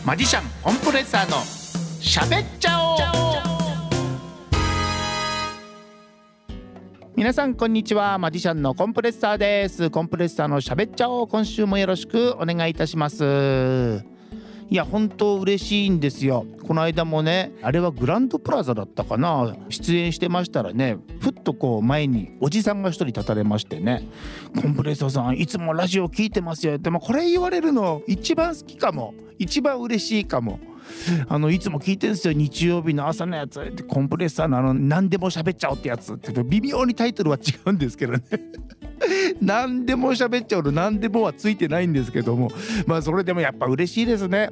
マジシャンコンプレッサーのしゃべっちゃおう。皆さんこんにちは。マジシャンのコンプレッサーです。コンプレッサーのしゃべっちゃおう、今週もよろしくお願いいたします。いや本当嬉しいんですよ。この間もね、あれはグランドプラザだったかな、出演してましたらね、ふっとこう前におじさんが一人立たれましてね、コンプレッサーさんいつもラジオ聞いてますよ。でもこれ言われるの一番好きかも、一番嬉しいかも。いつも聞いてるんですよ、日曜日の朝のやつって、コンプレッサーの何でも喋っちゃおうってやつって、微妙にタイトルは違うんですけどね何でも喋っちゃうの何でもはついてないんですけども、まあそれでもやっぱ嬉しいですね。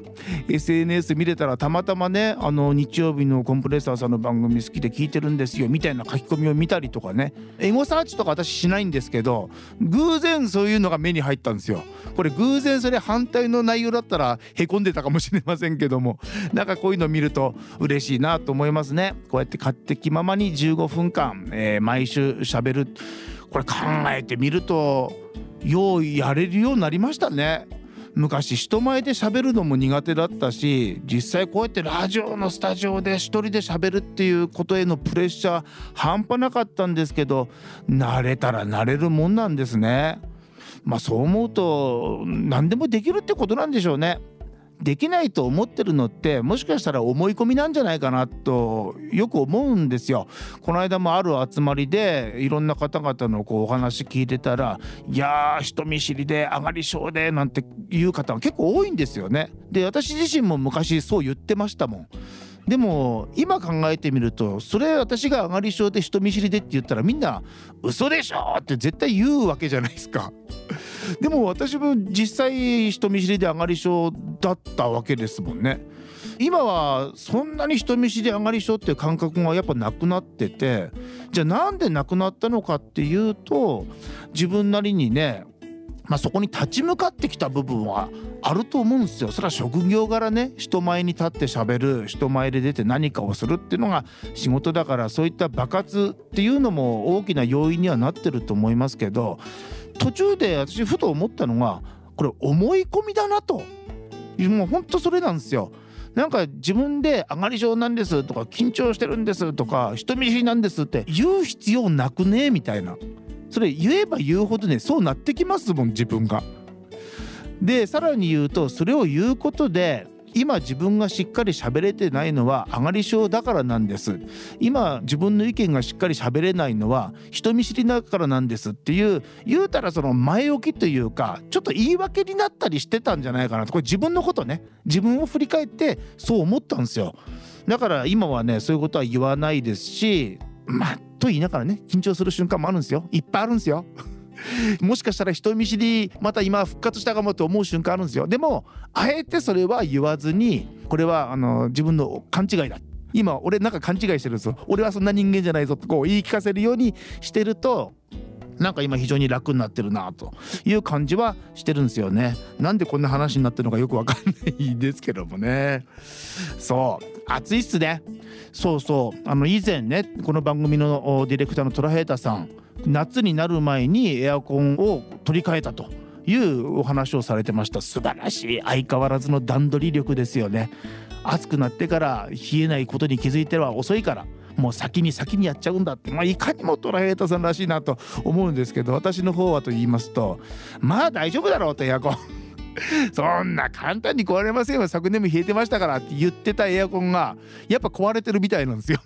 SNS 見れたらたまたまね、日曜日のコンプレッサーさんの番組好きで聞いてるんですよみたいな書き込みを見たりとかね、エゴサーチとか私しないんですけど、偶然そういうのが目に入ったんですよ。これ偶然それ反対の内容だったらへこんでたかもしれませんけども、なんかこういうの見ると嬉しいなと思いますね。こうやって勝手気ままに15分間、毎週喋る、これ考えてみるとようやれるようになりましたね。昔人前で喋るのも苦手だったし、実際こうやってラジオのスタジオで一人で喋るっていうことへのプレッシャー半端なかったんですけど、慣れたら慣れるもんなんですね。まあそう思うと何でもできるってことなんでしょうね。できないと思ってるのってもしかしたら思い込みなんじゃないかなとよく思うんですよ。この間もある集まりでいろんな方々のこうお話聞いてたら、いやー人見知りで上がり症でなんていう方が結構多いんですよね。で私自身も昔そう言ってましたもん。でも今考えてみると、それ私が上がり症で人見知りでって言ったらみんな嘘でしょって絶対言うわけじゃないですか。でも私も実際人見知りで上がり症だったわけですもんね。今はそんなに人見知り上がり症っていう感覚がやっぱなくなってて、じゃあなんでなくなったのかっていうと、自分なりにね、そこに立ち向かってきた部分はあると思うんですよ。それは職業柄ね、人前に立って喋る、人前で出て何かをするっていうのが仕事だから、そういった爆発っていうのも大きな要因にはなってると思いますけど、途中で私ふと思ったのが、これ思い込みだなと。もうほんとそれなんですよ。なんか自分で上がり症なんですとか緊張してるんですとか人見知りなんですって言う必要なくねみたいな、それ言えば言うほどね、そうなってきますもん自分が。でさらに言うと、それを言うことで今自分がしっかり喋れてないのは上がり症だからなんです、今自分の意見がしっかり喋れないのは人見知りだからなんですっていう、言うたらその前置きというかちょっと言い訳になったりしてたんじゃないかなと。これ自分のことね、自分を振り返ってそう思ったんですよ。だから今はねそういうことは言わないですし、と言いながらね緊張する瞬間もあるんですよ。いっぱいあるんですよもしかしたら人見知りまた今復活したかもと思う瞬間あるんですよ。でもあえてそれは言わずに、これは自分の勘違いだ、今俺なんか勘違いしてるんですよ、俺はそんな人間じゃないぞとこう言い聞かせるようにしてると、なんか今非常に楽になってるなという感じはしてるんですよね。なんでこんな話になってるのかよくわかんないんですけどもね。そう暑いっすね。そう以前ねこの番組のディレクターのトラヘイタさん、夏になる前にエアコンを取り替えたというお話をされてました。素晴らしい、相変わらずの段取り力ですよね。暑くなってから冷えないことに気づいては遅いから、もう先にやっちゃうんだって、いかにもトラヘイタさんらしいなと思うんですけど、私の方はと言いますと、大丈夫だろうとエアコンそんな簡単に壊れませんよ、昨年も冷えてましたからって言ってたエアコンがやっぱ壊れてるみたいなんですよ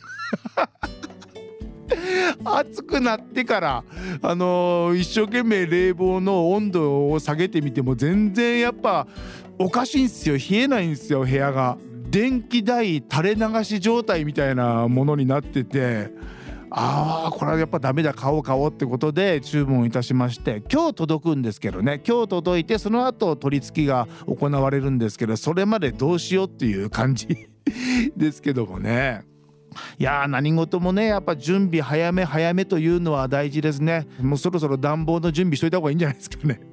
暑くなってから一生懸命冷房の温度を下げてみても全然やっぱおかしいんですよ。冷えないんですよ部屋が。電気代垂れ流し状態みたいなものになってて、これはやっぱダメだ、買おうってことで注文いたしまして、今日届くんですけどね、今日届いてその後取り付けが行われるんですけど、それまでどうしようっていう感じですけどもね。いや何事もねやっぱ準備早めというのは大事ですね。もうそろそろ暖房の準備しといた方がいいんじゃないですかね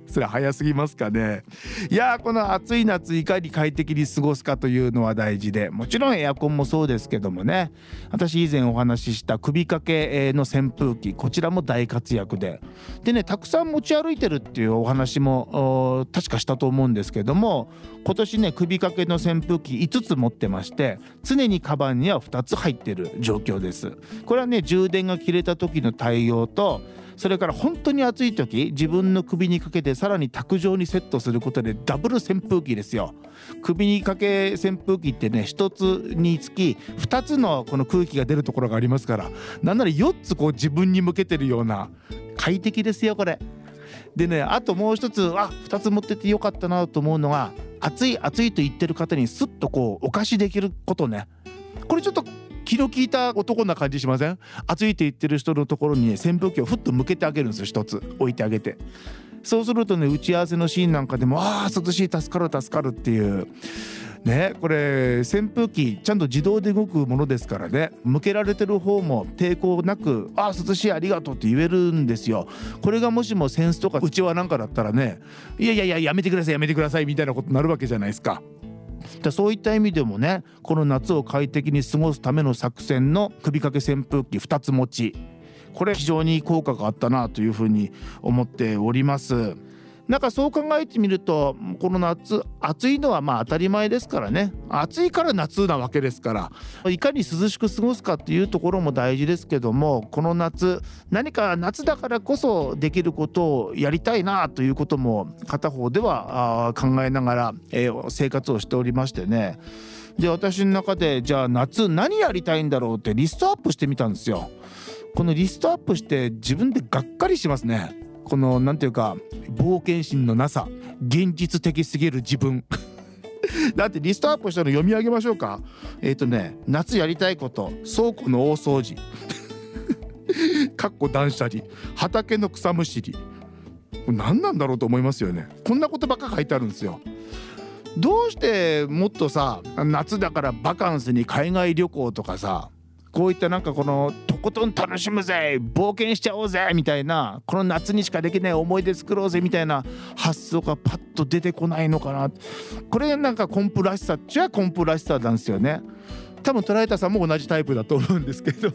それ早すぎますかね。いやこの暑い夏いかに快適に過ごすかというのは大事で、もちろんエアコンもそうですけどもね、私以前お話しした首掛けの扇風機、こちらも大活躍でね、たくさん持ち歩いてるっていうお話も確かしたと思うんですけども、今年ね首掛けの扇風機5つ持ってまして、常にカバンには2つ入ってる状況です。これはね充電が切れた時の対応と、それから本当に暑い時自分の首にかけてさらに卓上にセットすることでダブル扇風機ですよ。首にかけ扇風機ってね1つにつき2つのこの空気が出るところがありますから、なんなら4つこう自分に向けてるような、快適ですよこれ。でね、あともう一つ2つ持っててよかったなと思うのが、暑い暑いと言ってる方にスッとこうお貸しできることね。これちょっと気の利いた男な感じしません？暑いって言ってる人のところにね扇風機をふっと向けてあげるんですよ。1つ置いてあげて、そうするとね打ち合わせのシーンなんかでも涼しい、助かるっていうね。これ扇風機ちゃんと自動で動くものですからね、向けられてる方も抵抗なく涼しいありがとうって言えるんですよ。これがもしも扇子とかうちわなんかだったらね、いややめてくださいみたいなことになるわけじゃないですか。そういった意味でもね、この夏を快適に過ごすための作戦の首掛け扇風機2つ持ち、これ非常に効果があったなというふうに思っております。なんかそう考えてみると、この夏暑いのは当たり前ですからね。暑いから夏なわけですから、いかに涼しく過ごすかっていうところも大事ですけども、この夏何か夏だからこそできることをやりたいなということも片方では考えながら、生活をしておりましてね。で私の中でじゃあ夏何やりたいんだろうってリストアップしてみたんですよ。このリストアップして自分でがっかりしますね。このなんていうか冒険心のなさ、現実的すぎる自分だってリストアップしたの読み上げましょうか。夏やりたいこと、倉庫の大掃除かっこ断捨離、畑の草むしり、何なんだろうと思いますよね。こんなことばっか書いてあるんですよ。どうしてもっとさ、夏だからバカンスに海外旅行とかさ、こういったなんかこのとことん楽しむぜ、冒険しちゃおうぜみたいな、この夏にしかできない思い出作ろうぜみたいな発想がパッと出てこないのかな。これなんかコンプらしさっちゃコンプらしさなんですよね。多分トライタさんも同じタイプだと思うんですけど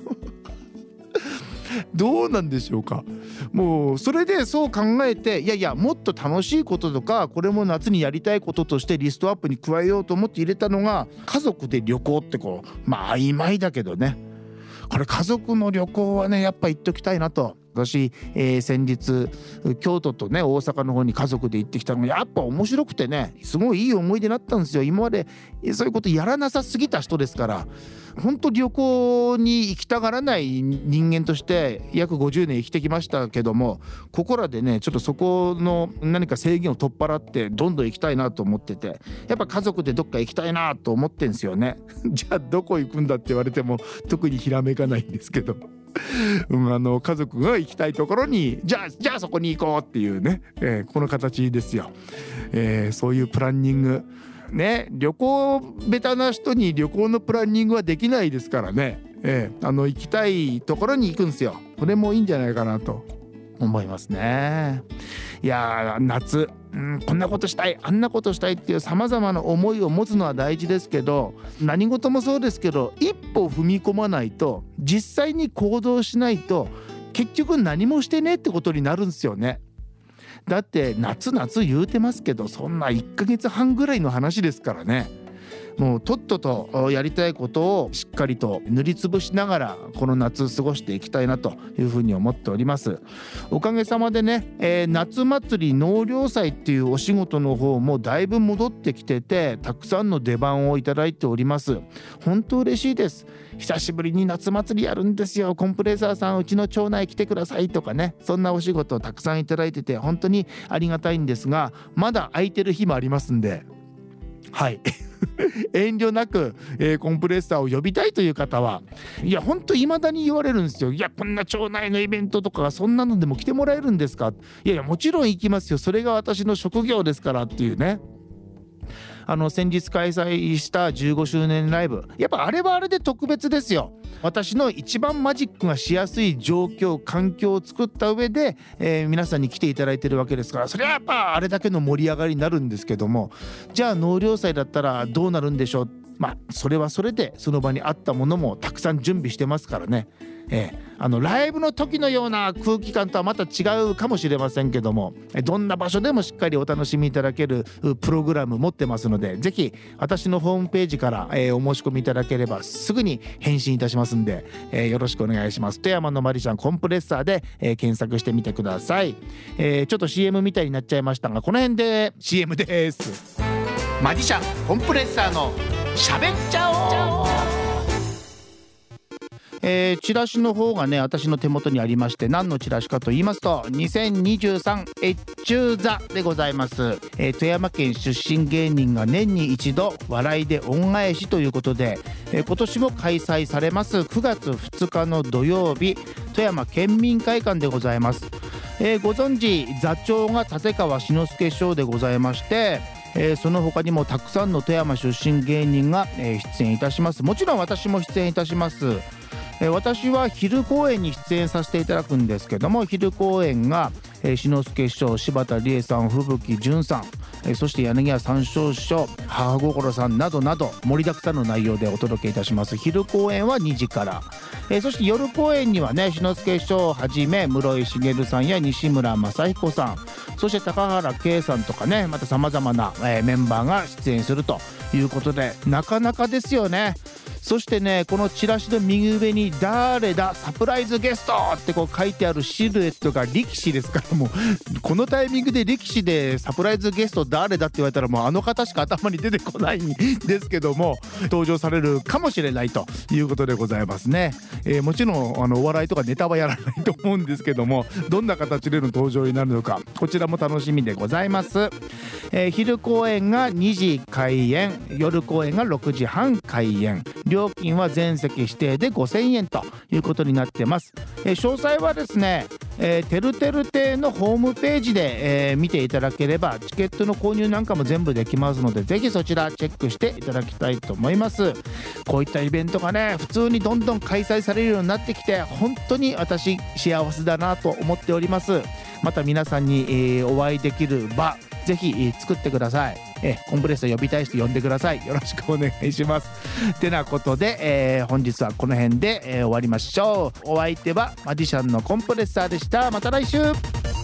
どうなんでしょうか。もうそれでそう考えて、いやもっと楽しいこととか、これも夏にやりたいこととしてリストアップに加えようと思って入れたのが、家族で旅行ってこう曖昧だけどね、これ家族の旅行はねやっぱ行っときたいなと。私、先日京都とね大阪の方に家族で行ってきたのがやっぱ面白くてね、すごいいい思い出になったんですよ。今までそういうことやらなさすぎた人ですから、本当旅行に行きたがらない人間として約50年生きてきましたけども、ここらでねちょっとそこの何か制限を取っ払ってどんどん行きたいなと思ってて、やっぱ家族でどっか行きたいなと思ってんですよねじゃあどこ行くんだって言われても特にひらめかないんですけど家族が行きたいところにじゃあそこに行こうっていうね、この形ですよ。そういうプランニングね、旅行ベタな人に旅行のプランニングはできないですからね。行きたいところに行くんですよ。これもいいんじゃないかなと思いますね。いや夏、こんなことしたいあんなことしたいっていう様々な思いを持つのは大事ですけど、何事もそうですけど一歩踏み込まないと、実際に行動しないと結局何もしてねってことになるんですよね。だって夏言うてますけど、そんな1ヶ月半ぐらいの話ですからね。もうとっととやりたいことをしっかりと塗りつぶしながらこの夏過ごしていきたいなというふうに思っております。おかげさまでね、夏祭り納涼祭っていうお仕事の方もだいぶ戻ってきてて、たくさんの出番をいただいております。本当嬉しいです。久しぶりに夏祭りやるんですよ、コンプレッサーさんうちの町内来てくださいとかね、そんなお仕事をたくさんいただいてて本当にありがたいんですが、まだ空いてる日もありますんで、はい遠慮なく、コンプレッサーを呼びたいという方は、いや本当未だに言われるんですよ。いやこんな町内のイベントとかそんなのでも来てもらえるんですか。いやもちろん行きますよ、それが私の職業ですからっていうね。 先日開催した15周年ライブ、やっぱあれはあれで特別ですよ。私の一番マジックがしやすい状況環境を作った上で、皆さんに来ていただいてるわけですから、それはやっぱあれだけの盛り上がりになるんですけども、じゃあ納涼祭だったらどうなるんでしょう。それはそれでその場にあったものもたくさん準備してますからね。ライブの時のような空気感とはまた違うかもしれませんけども、どんな場所でもしっかりお楽しみいただけるプログラム持ってますので、ぜひ私のホームページから、お申し込みいただければすぐに返信いたしますんで、よろしくお願いします。富山のマジシャンコンプレッサーで、検索してみてください。ちょっと CM みたいになっちゃいましたが、この辺で CM です。マジシャンコンプレッサーの喋っちゃおう。チラシの方がね私の手元にありまして、何のチラシかと言いますと2023越中座でございます。富山県出身芸人が年に一度笑いで恩返しということで、今年も開催されます9月2日の土曜日、富山県民会館でございます。ご存知座長が立川志の輔師匠でございまして、その他にもたくさんの富山出身芸人が、出演いたします。もちろん私も出演いたします。私は昼公演に出演させていただくんですけども、昼公演が志の輔師匠、柴田理恵さん、吹雪純さん、そして柳家三笑師匠、母心さんなどなど盛りだくさんの内容でお届けいたします。昼公演は2時から、そして夜公演にはね志の輔師匠をはじめ室井茂さんや西村正彦さん、そして高原圭さんとかね、またさまざまな、メンバーが出演するということで、なかなかですよね。そしてね、このチラシの右上に誰だサプライズゲストってこう書いてあるシルエットが力士ですから、もうこのタイミングで力士でサプライズゲスト誰だって言われたらもうあの方しか頭に出てこないんですけども、登場されるかもしれないということでございますね。もちろんお笑いとかネタはやらないと思うんですけども、どんな形での登場になるのかこちらも楽しみでございます。昼公演が2時開演、夜公演が6時半開演、料金は全席指定で5000円ということになってます。詳細はですね、てるてる亭のホームページで、見ていただければチケットの購入なんかも全部できますので、ぜひそちらチェックしていただきたいと思います。こういったイベントがね普通にどんどん開催されるようになってきて、本当に私幸せだなと思っております。また皆さんに、お会いできる場ぜひ作ってください。コンプレッサー呼びたい人呼んでください。よろしくお願いします。てなことで、本日はこの辺で、終わりましょう。お相手はマジシャンのコンプレッサーでした。また来週。